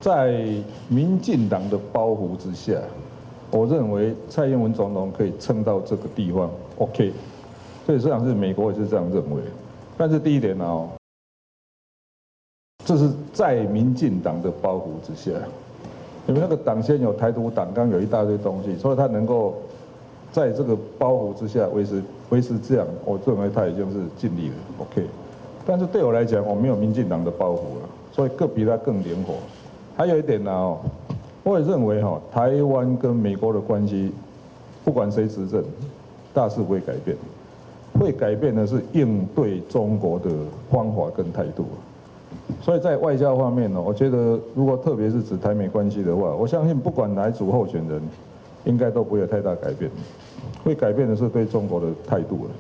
在民进党的包袱之下，我认为蔡英文总统可以撑到这个地方 ，OK。所以实际上是美国也是这样认为。但是第一点呢，这是在民进党的包袱之下，因为那个党先有台独党纲，有一大堆东西，所以他能够在这个包袱之下维持这样，我认为他已经是尽力了 ，OK。但是对我来讲，我没有民进党的包袱了，所以更比他更灵活。还有一点呢，我也认为台湾跟美国的关系，不管谁执政，大势不会改变。会改变的是应对中国的方法跟态度，所以在外交方面呢，我觉得如果特别是指台美关系的话，我相信不管哪一组候选人，应该都不会有太大改变，会改变的是对中国的态度了。